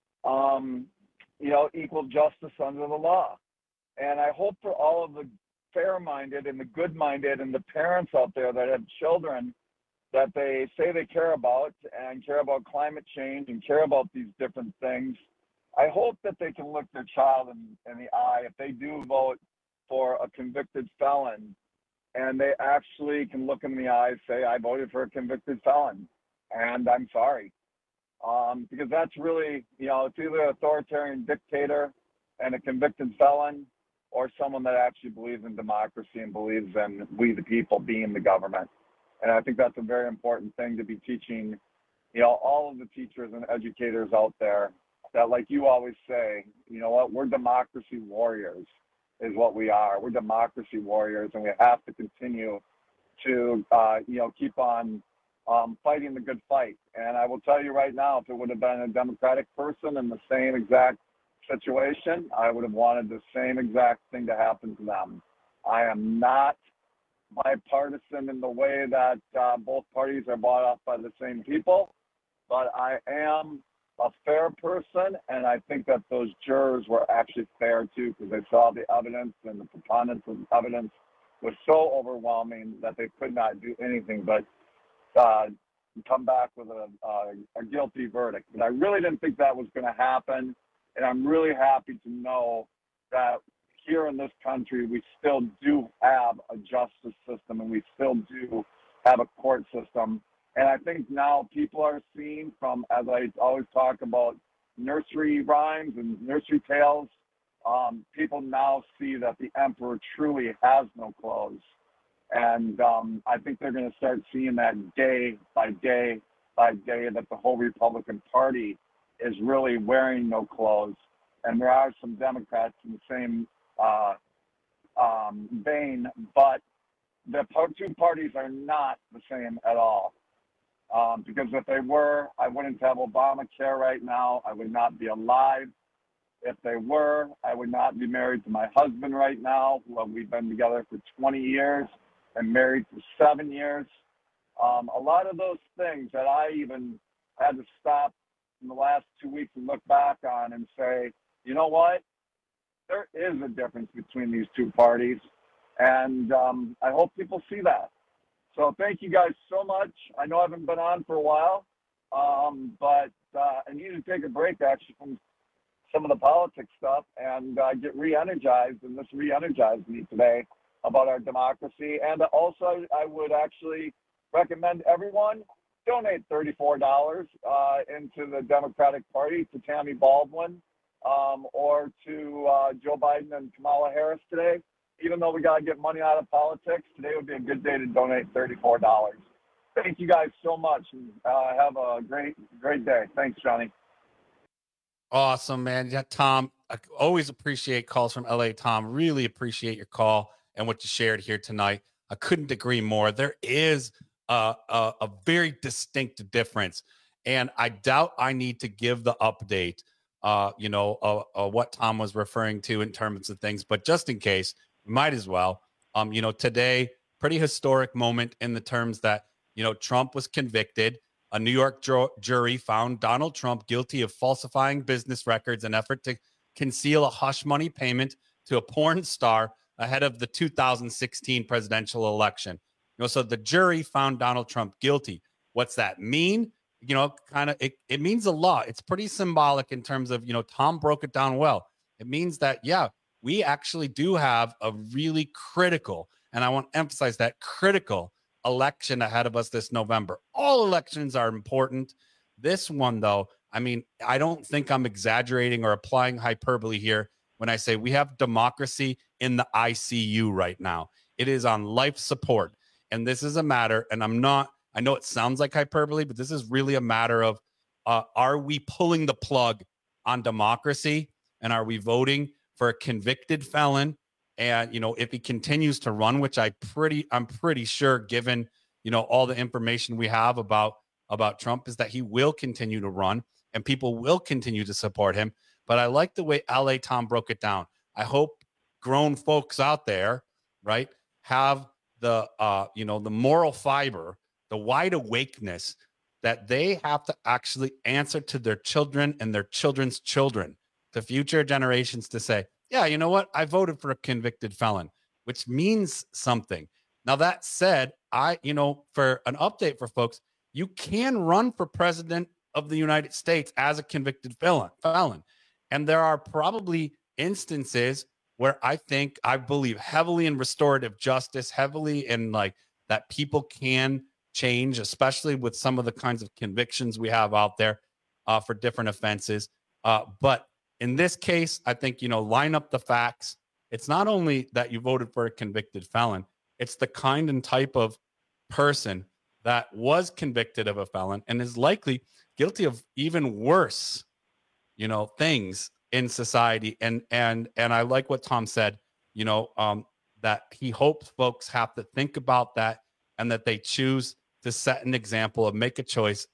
equal justice under the law. And I hope for all of the fair-minded and the good-minded and the parents out there that have children that they say they care about and care about climate change and care about these different things, I hope that they can look their child in the eye if they do vote for a convicted felon, and they actually can look in the eye and say, I voted for a convicted felon, and I'm sorry. Because that's really, it's either an authoritarian dictator and a convicted felon, or someone that actually believes in democracy and believes in we the people being the government. And I think that's a very important thing to be teaching, all of the teachers and educators out there, that like you always say, you know what, we're democracy warriors is what we are. We're democracy warriors, and we have to continue to, keep on fighting the good fight. And I will tell you right now, if it would have been a Democratic person in the same exact situation, I would have wanted the same exact thing to happen to them. I am not bipartisan in the way that both parties are bought up by the same people, but I am a fair person, and I think that those jurors were actually fair too, because they saw the evidence, and the preponderance of evidence was so overwhelming that they could not do anything but come back with a guilty verdict. But I really didn't think that was going to happen, and I'm really happy to know that here in this country, we still do have a justice system, and we still do have a court system. And I think now people are seeing from, as I always talk about, nursery rhymes and nursery tales, people now see that the emperor truly has no clothes. And I think they're going to start seeing that day by day by day, that the whole Republican Party is really wearing no clothes. And there are some Democrats in the same vein, but the two parties are not the same at all. Because if they were, I wouldn't have Obamacare right now. I would not be alive. If they were, I would not be married to my husband right now. Well, we've been together for 20 years and married for 7 years. A lot of those things that I even had to stop in the last 2 weeks and look back on and say, you know what? There is a difference between these two parties. And I hope people see that. So thank you guys so much. I know I haven't been on for a while, but I need to take a break actually from some of the politics stuff and get re-energized, and this re-energized me today about our democracy. And also I would actually recommend everyone donate $34 into the Democratic Party to Tammy Baldwin or to Joe Biden and Kamala Harris today. Even though we got to get money out of politics, today would be a good day to donate $34. Thank you guys so much, and have a great day. Thanks, Johnny. Awesome, man. Yeah, Tom, I always appreciate calls from LA. Tom, really appreciate your call and what you shared here tonight. I couldn't agree more. There is a very distinct difference, and I doubt I need to give the update, what Tom was referring to in terms of things, but just in case, might as well. Today, pretty historic moment in the terms that, Trump was convicted. A New York jury found Donald Trump guilty of falsifying business records in an effort to conceal a hush money payment to a porn star ahead of the 2016 presidential election. So the jury found Donald Trump guilty. What's that mean? It means a lot. It's pretty symbolic in terms of, Tom broke it down well. It means that, we actually do have a really critical, and I want to emphasize that, critical election ahead of us this November. All elections are important. This one, though, I don't think I'm exaggerating or applying hyperbole here when I say we have democracy in the ICU right now. It is on life support. And this is a matter, and I know it sounds like hyperbole, but this is really a matter of, are we pulling the plug on democracy? And are we voting for a convicted felon? And, if he continues to run, which I'm pretty sure, given, all the information we have about Trump, is that he will continue to run and people will continue to support him. But I like the way LA Tom broke it down. I hope grown folks out there, right, have the, the moral fiber, the wide awakeness that they have to actually answer to their children and their children's children, to future generations, to say, yeah, you know what? I voted for a convicted felon, which means something. Now, that said, for an update for folks, you can run for president of the United States as a convicted felon. And there are probably instances where I believe heavily in restorative justice, heavily in that people can change, especially with some of the kinds of convictions we have out there for different offenses. But in this case, I think, line up the facts. It's not only that you voted for a convicted felon, it's the kind and type of person that was convicted of a felon and is likely guilty of even worse, things in society. And I like what Tom said, that he hopes folks have to think about that and that they choose to set an example of make a choice,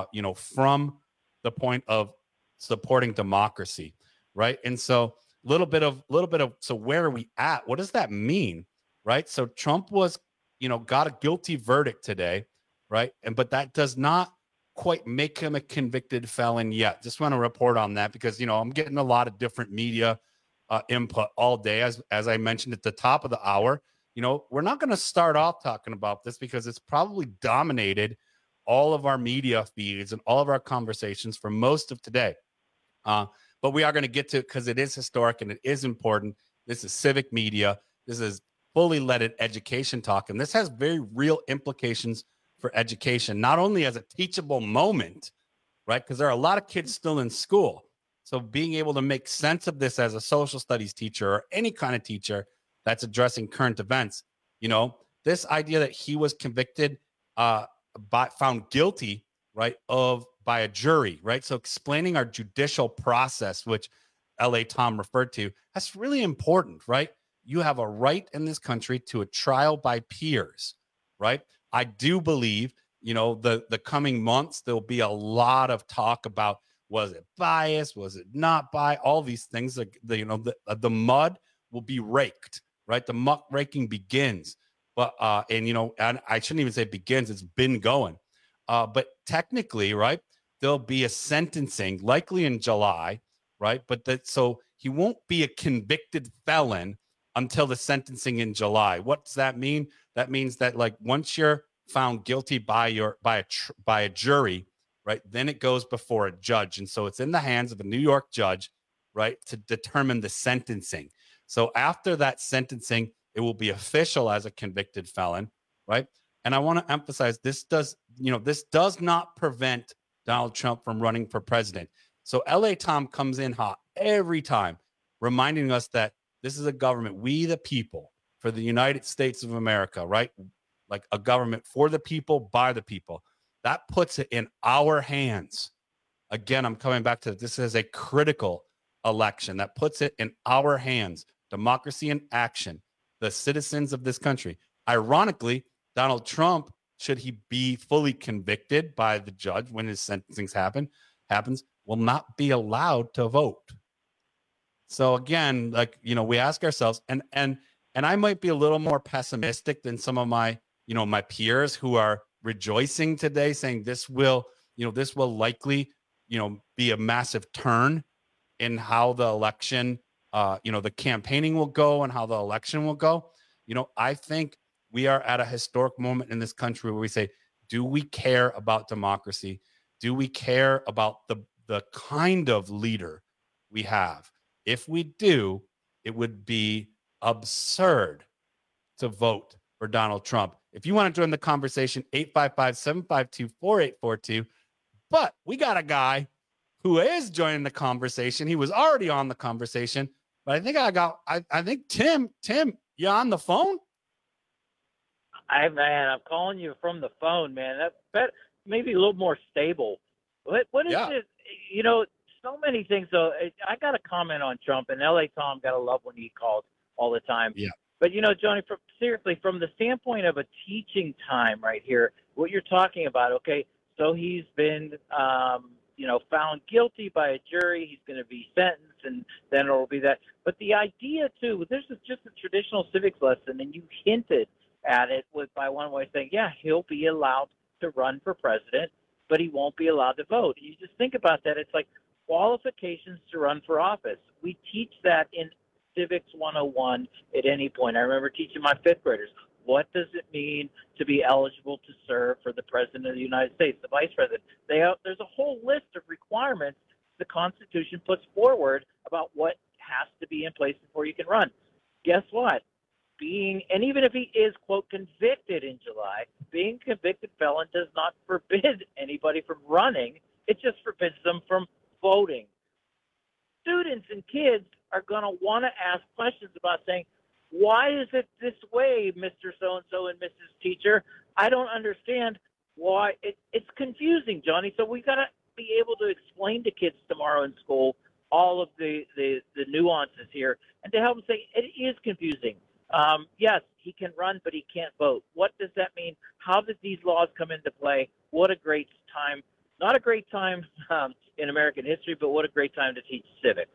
from the point of supporting democracy. Right. And so little bit of, so where are we at? What does that mean? Right. So Trump was, got a guilty verdict today. Right. But that does not quite make him a convicted felon yet. Just want to report on that because, I'm getting a lot of different media input all day. As I mentioned at the top of the hour, we're not going to start off talking about this because it's probably dominated all of our media feeds and all of our conversations for most of today. But we are going to get to it because it is historic and it is important. This is civic media. This is fully leaded education talk. And this has very real implications for education, not only as a teachable moment, right? Because there are a lot of kids still in school. So being able to make sense of this as a social studies teacher or any kind of teacher that's addressing current events, this idea that he was convicted, found guilty, right, by a jury, right? So explaining our judicial process, which LA Tom referred to, that's really important, right? You have a right in this country to a trial by peers, right? I do believe, the coming months, there'll be a lot of talk about, was it biased? Was it not biased? All these things, the mud will be raked, right? The muck raking begins. But, and I shouldn't even say begins, it's been going. But technically, right, there'll be a sentencing likely in July, right? But so he won't be a convicted felon until the sentencing in July. What does that mean? That means that once you're found guilty by a jury, right, then it goes before a judge. And so it's in the hands of a New York judge, right, to determine the sentencing. So after that sentencing, it will be official as a convicted felon, right? And I want to emphasize this does not prevent Donald Trump from running for president. So LA Tom comes in hot every time, reminding us that this is a government, we the people, for the United States of America, right? Like a government for the people, by the people. That puts it in our hands. Again, I'm coming back to this is a critical election that puts it in our hands. Democracy in action, the citizens of this country. Ironically, Donald Trump, should he be fully convicted by the judge when his sentencing happens, will not be allowed to vote. So again, we ask ourselves, and I might be a little more pessimistic than some of my, my peers who are rejoicing today, saying this will likely, be a massive turn in how the election, the campaigning will go and how the election will go. I think we are at a historic moment in this country where we say, do we care about democracy? Do we care about the kind of leader we have? If we do, it would be absurd to vote for Donald Trump. If you want to join the conversation, 855-752-4842. But we got a guy who is joining the conversation. He was already on the conversation, but I think Tim, you on the phone? I'm calling you from the phone, man. That maybe a little more stable. What is this? You know, so many things. So I got a comment on Trump, and LA Tom got to love when he calls all the time. Yeah. But you know, Johnny, seriously, from the standpoint of a teaching time, right here, what you're talking about. Okay, so he's been, found guilty by a jury. He's going to be sentenced, and then it will be that. But the idea too, this is just a traditional civics lesson, and you hinted at it by one way saying, yeah, he'll be allowed to run for president, but he won't be allowed to vote. You just think about that. It's like qualifications to run for office. We teach that in Civics 101 at any point. I remember teaching my fifth graders, what does it mean to be eligible to serve for the president of the United States, the vice president? There's a whole list of requirements the Constitution puts forward about what has to be in place before you can run. Guess what? And even if he is, quote, convicted in July, being a convicted felon does not forbid anybody from running. It just forbids them from voting. Students and kids are going to want to ask questions about saying, why is it this way, Mr. So-and-so and Mrs. Teacher? I don't understand why. It's confusing, Johnny. So we got to be able to explain to kids tomorrow in school all of the nuances here and to help them say it is confusing. Yes, he can run, but he can't vote. What does that mean? How did these laws come into play? What a great time. Not a great time in American history, but what a great time to teach civics.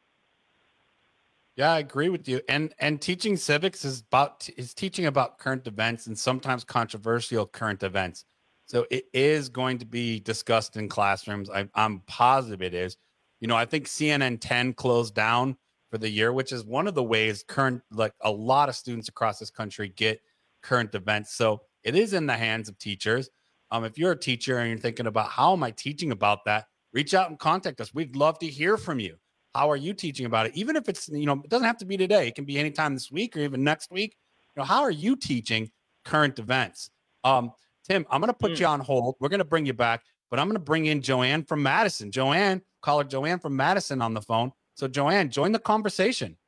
Yeah, I agree with you. And teaching civics is teaching about current events and sometimes controversial current events. So it is going to be discussed in classrooms. I'm positive it is. You know, I think CNN 10 closed down for the year, which is one of the ways a lot of students across this country get current events. So it is in the hands of teachers. If you're a teacher and you're thinking about how am I teaching about that, reach out and contact us. We'd love to hear from you. How are you teaching about it? Even if it's, it doesn't have to be today. It can be anytime this week or even next week. How are you teaching current events? Tim, I'm going to put you on hold. We're going to bring you back, but I'm going to bring in Joanne from Madison. Caller Joanne from Madison on the phone. So Joanne, join the conversation.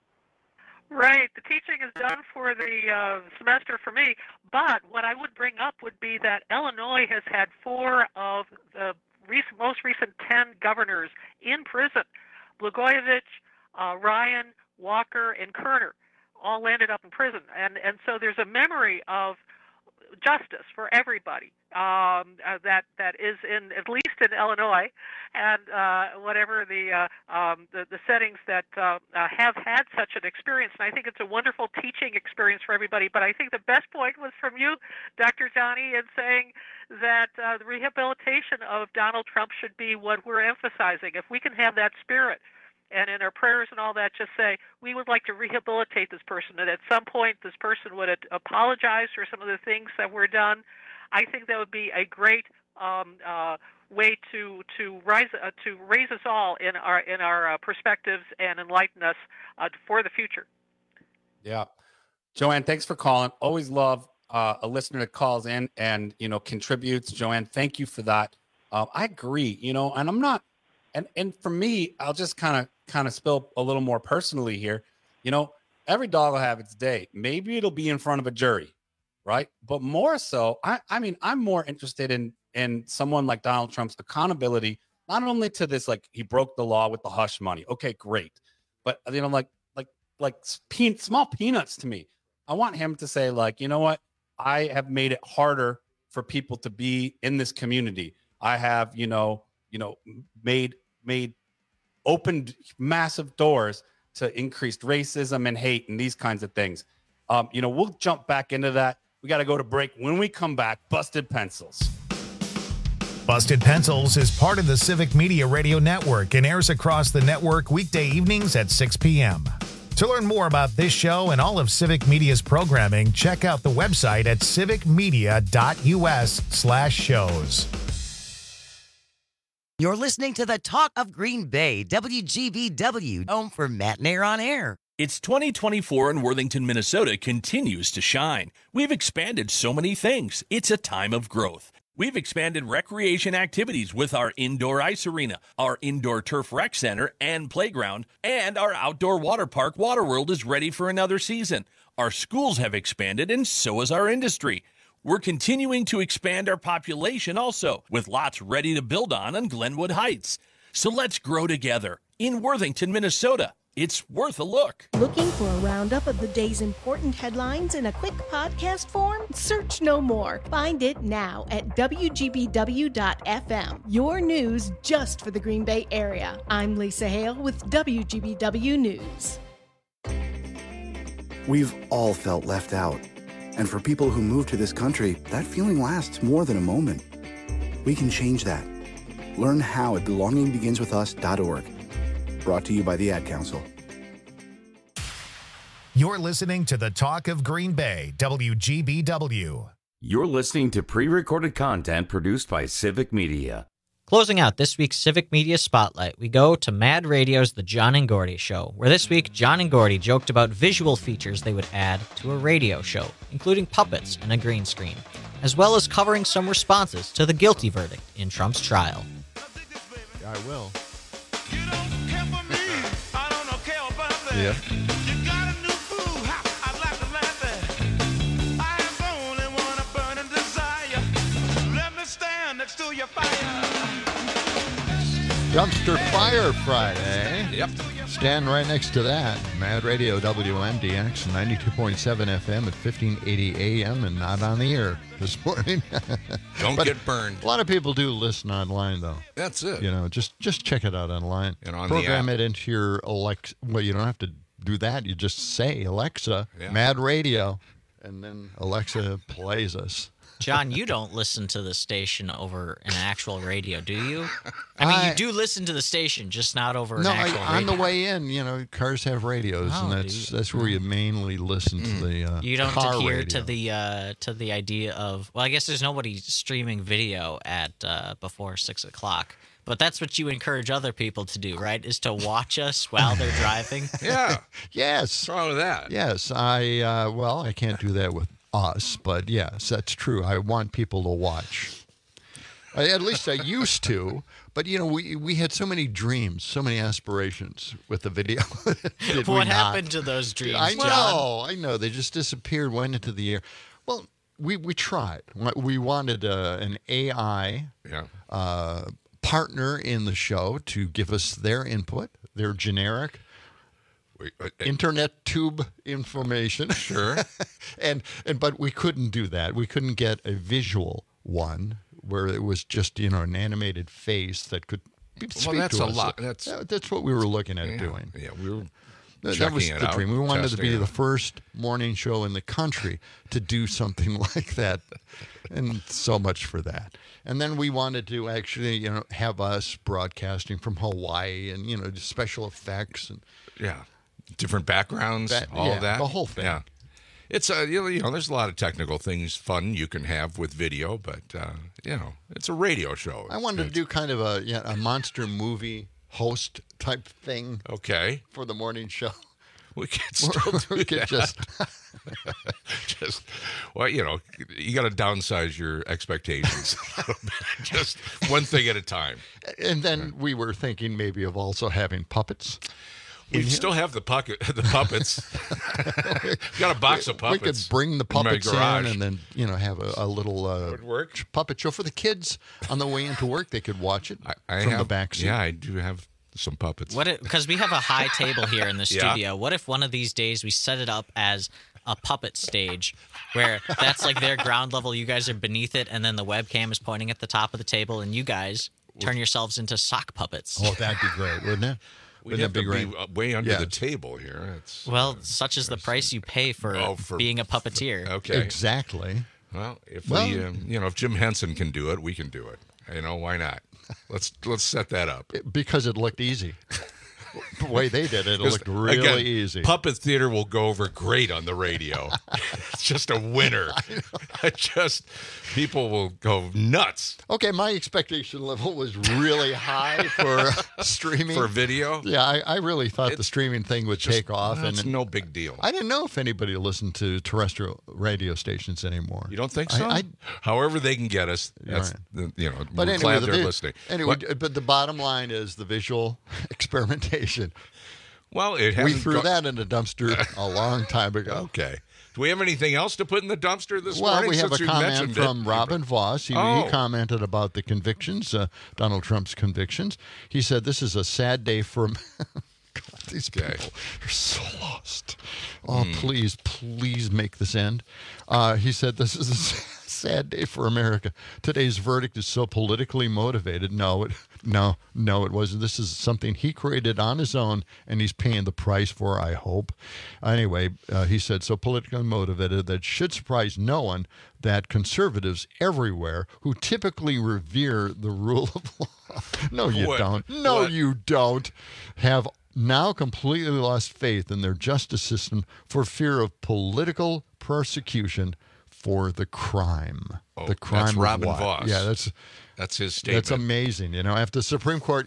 Right. The teaching is done for the semester for me. But what I would bring up would be that Illinois has had 4 of the most recent 10 governors in prison. Blagojevich, Ryan, Walker, and Kerner all landed up in prison. And so there's a memory of justice for everybody that is in, at least in Illinois, and whatever the settings that have had such an experience. And I think it's a wonderful teaching experience for everybody. But I think the best point was from you, Dr. Johnny, in saying that the rehabilitation of Donald Trump should be what we're emphasizing. If we can have that spirit, and in our prayers and all that, just say, we would like to rehabilitate this person, and at some point this person would apologize for some of the things that were done. I think that would be a great way to raise us all in our perspectives and enlighten us for the future. Yeah. Joanne, thanks for calling. Always love a listener that calls in and, contributes. Joanne, thank you for that. I agree, and I'm not, and for me, I'll just kind of spill a little more personally here. Every dog will have its day. Maybe it'll be in front of a jury, right? But more so, I'm more interested in someone like Donald Trump's accountability, not only to this, like he broke the law with the hush money. Okay, great. But, small peanuts to me. I want him to say, you know what? I have made it harder for people to be in this community. I have, opened massive doors to increased racism and hate and these kinds of things. We'll jump back into that. We got to go to break. When we come back, Busted Pencils. Busted Pencils is part of the Civic Media Radio Network and airs across the network weekday evenings at 6 p.m. To learn more about this show and all of Civic Media's programming, check out the website at civicmedia.us/shows. You're listening to the Talk of Green Bay, WGBW, home for Matt and Air on Air. It's 2024 and Worthington, Minnesota continues to shine. We've expanded so many things. It's a time of growth. We've expanded recreation activities with our indoor ice arena, our indoor turf rec center and playground, and our outdoor water park, Waterworld, is ready for another season. Our schools have expanded, and so has our industry. We're continuing to expand our population also, with lots ready to build on Glenwood Heights. So let's grow together in Worthington, Minnesota. It's worth a look. Looking for a roundup of the day's important headlines in a quick podcast form? Search no more. Find it now at WGBW.FM. Your news just for the Green Bay area. I'm Lisa Hale with WGBW News. We've all felt left out. And for people who move to this country, that feeling lasts more than a moment. We can change that. Learn how at belongingbeginswithus.org. Brought to you by the Ad Council. You're listening to the Talk of Green Bay, WGBW. You're listening to pre-recorded content produced by Civic Media. Closing out this week's Civic Media Spotlight, we go to Mad Radio's The John and Gordy Show, where this week John and Gordy joked about visual features they would add to a radio show, including puppets and a green screen, as well as covering some responses to the guilty verdict in Trump's trial. I will. Yeah. Dumpster Fire Friday. Yep. Stand right next to that. Mad Radio WMDX 92.7 FM at 1580 AM and not on the air this morning. Don't get burned. A lot of people do listen online, though. That's it. You know, just check it out online. And on program the app. it into your Alexa. Well, you don't have to do that. You just say, Alexa, Yeah. Mad Radio, and then Alexa plays us. John, you don't listen to the station over an actual radio, do you? I mean, you do listen to the station, just not over an actual radio. On the way in, you know, cars have radios, and that's where you mainly listen to the you don't car adhere radio. to the idea of, well, I guess there's nobody streaming video at before 6 o'clock. But that's what you encourage other people to do, right? Is to watch us while they're driving. Yeah. Yes. What's wrong with that? Yes. I can't do that with us, but yes, that's true. I want people to watch. At least I used to. But, you know, we had so many dreams, so many aspirations with the video. What happened to those dreams, I know. They just disappeared, went into the air. Well, we tried. We wanted an AI partner in the show to give us their input, their generic internet tube information. Sure. But we couldn't do that. We couldn't get a visual one where it was just, you know, an animated face that could speak that's to a us. lot. That's what we were looking at doing. Yeah, we were that was the dream. We wanted to be testing the it. first morning show in the country to do something like that, and so much for that. And then we wanted to actually, you know, have us broadcasting from Hawaii, and, you know, special effects and different backgrounds, all of that, the whole thing. Yeah, it's you know, there's a lot of technical things, fun you can have with video, but you know, it's a radio show. I wanted to do kind of a monster movie host type thing. Okay. For the morning show. We could still do that. Just, well, you know, you got to downsize your expectations a little bit. Just one thing at a time. And then we were thinking maybe of also having puppets. We still have the puppets. Got a box of puppets. We could bring the puppets in and then, you know, have a little puppet show for the kids on the way into work. They could watch it from the back seat. Yeah, I do have some puppets. Because we have a high table here in the studio. What if one of these days we set it up as a puppet stage where that's like their ground level, you guys are beneath it, and then the webcam is pointing at the top of the table, and you guys turn yourselves into sock puppets. Oh, that'd be great, wouldn't it? We'd have to be way under the table here. Such is the price you pay for being a puppeteer. Okay. Exactly. Well, if if Jim Henson can do it, we can do it. You know, why not? Let's set that up. Because it looked easy. the way they did it looked really again, easy. Puppet theater will go over great on the radio. It's just a winner. People will go nuts. Okay, my expectation level was really high for streaming. For video? Yeah, I really thought the streaming thing would take off. It's no big deal. I didn't know if anybody listened to terrestrial radio stations anymore. You don't think so? However they can get us, that's, but we're anyway, glad they're listening. Anyway, but the bottom line is the visual experimentation. Well, we threw that in the dumpster a long time ago. Okay. Do we have anything else to put in the dumpster this morning? morning? Well, we have a comment from Robin Voss. He commented about the convictions, Donald Trump's convictions. He said, this is a sad day for... God, these people are so lost. Oh, please make this end. He said, this is a sad day for America. Today's verdict is so politically motivated. No, it wasn't. This is something he created on his own, and he's paying the price for, I hope. Anyway, he said, so politically motivated that it should surprise no one that conservatives everywhere who typically revere the rule of law, you don't, have now completely lost faith in their justice system for fear of political persecution for the crime. The crime. That's Robin Voss. Yeah, that's his statement. That's amazing. After the Supreme Court,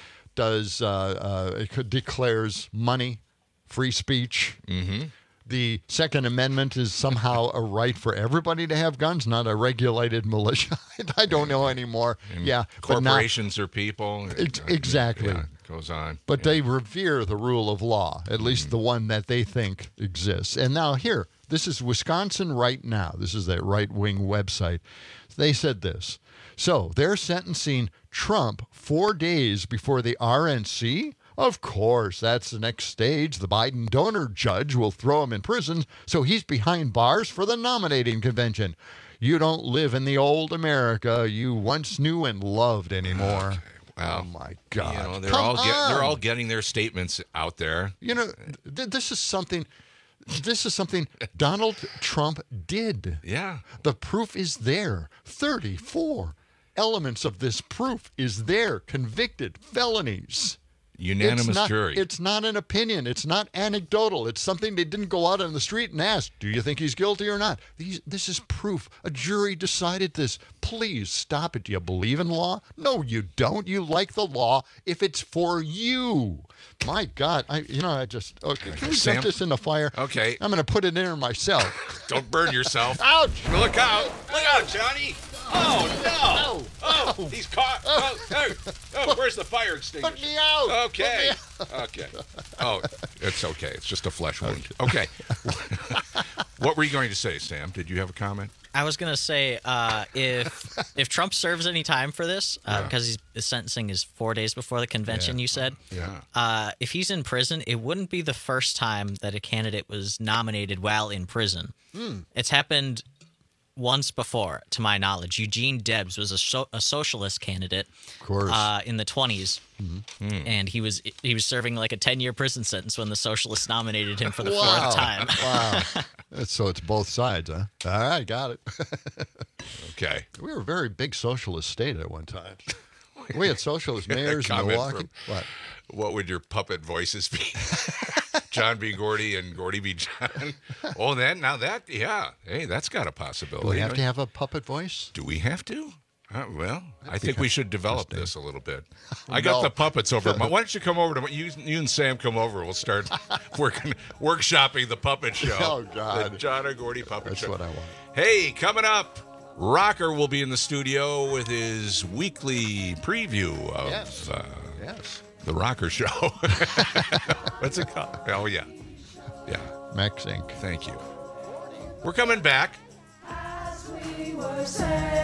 declares money, free speech. Mm-hmm. The Second Amendment is somehow a right for everybody to have guns, not a regulated militia. I don't know anymore. And corporations are people. Exactly. Yeah, it goes on. But they revere the rule of law, at least the one that they think exists. And now here, this is Wisconsin Right Now. This is that right-wing website. They said this. So they're sentencing Trump 4 days before the RNC? Of course, that's the next stage. The Biden donor judge will throw him in prison, so he's behind bars for the nominating convention. You don't live in the old America you once knew and loved anymore. Okay. Well, oh, my God. They're all getting their statements out there. This is something Donald Trump did. Yeah. The proof is there. 34 elements of this proof is there. Convicted felonies. Unanimous jury. It's not an opinion. It's not anecdotal. It's something they didn't go out on the street and ask, do you think he's guilty or not? This is proof. A jury decided this. Please stop it. Do you believe in law? No, you don't. You like the law if it's for you. My God. Can we set this in the fire? Okay. I'm going to put it in there myself. Don't burn yourself. Ouch. Look out. Look out, Johnny. Oh, no. Oh, he's caught. Oh, where's the fire extinguisher? Put me out. Okay. Okay. Oh, it's okay. It's just a flesh wound. Okay. What were you going to say, Sam? Did you have a comment? I was going to say if Trump serves any time for this, because his sentencing is 4 days before the convention, you said, if he's in prison, it wouldn't be the first time that a candidate was nominated while in prison. It's happened once before, to my knowledge. Eugene Debs was a socialist candidate, of course, in the 20s, and he was serving like a 10-year prison sentence when the socialists nominated him for the fourth time. Wow. So it's both sides, huh? All right, got it. Okay. We were a very big socialist state at one time. We had socialist mayors in Milwaukee. What would your puppet voices be? John B. Gordy and Gordy B. John. Oh, hey, that's got a possibility. Do we have to have a puppet voice? Do we have to? I think we should develop this a little bit. I got the puppets over. Why don't you come over to you and Sam come over? We'll start workshopping the puppet show. Oh, God. The John and Gordy puppet show. That's what I want. Hey, coming up, Rocker will be in the studio with his weekly preview of The Rocker Show. What's it called? Oh, yeah. Yeah. Max Inc. Thank you. We're coming back. As we were saying,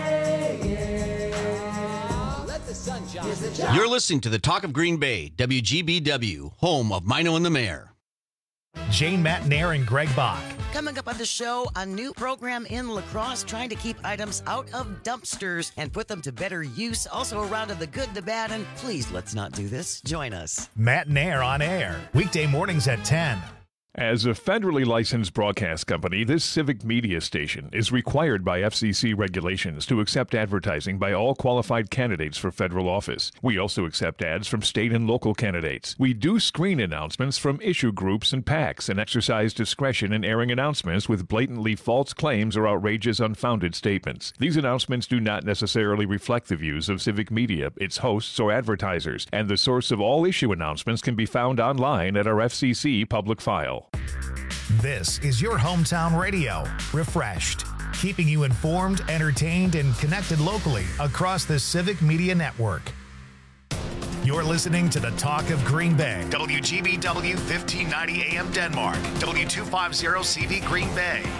let the sun shine. You're listening to the Talk of Green Bay, WGBW, home of Mino and the Mayor. Jane Matnair and Greg Bach. Coming up on the show, a new program in La Crosse trying to keep items out of dumpsters and put them to better use. Also a round of the good, the bad, and please let's not do this. Join us. Matnair on air. Weekday mornings at 10. As a federally licensed broadcast company, this civic media station is required by FCC regulations to accept advertising by all qualified candidates for federal office. We also accept ads from state and local candidates. We do screen announcements from issue groups and PACs and exercise discretion in airing announcements with blatantly false claims or outrageous unfounded statements. These announcements do not necessarily reflect the views of civic media, its hosts, or advertisers, and the source of all issue announcements can be found online at our FCC public file. This is your hometown radio, refreshed, keeping you informed, entertained, and connected locally across the Civic Media Network. You're listening to the Talk of Green Bay, WGBW 1590 AM Denmark, W250 CV Green Bay.